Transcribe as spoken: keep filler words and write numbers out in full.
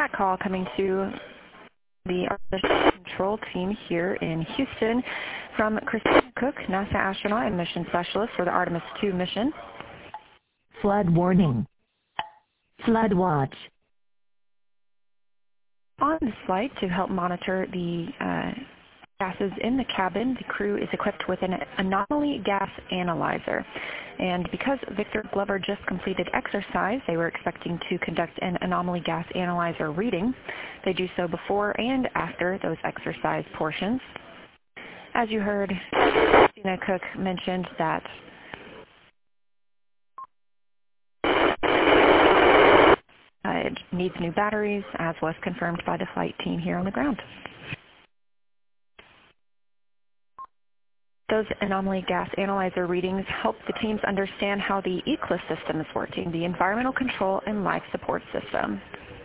SAT call coming to the Artificial Control Team here in Houston from Christina Cook, NASA astronaut and mission specialist for the Artemis two mission. Flood warning. Flood watch. On this flight, to help monitor the uh, gases in the cabin, the crew is equipped with an anomaly gas analyzer. And because Victor Glover just completed exercise, they were expecting to conduct an anomaly gas analyzer reading. They do so before and after those exercise portions. As you heard, Christina Cook mentioned that uh, it needs new batteries, as was confirmed by the flight team here on the ground. Those anomaly gas analyzer readings help the teams understand how the E C L S system is working, the Environmental Control and Life Support System.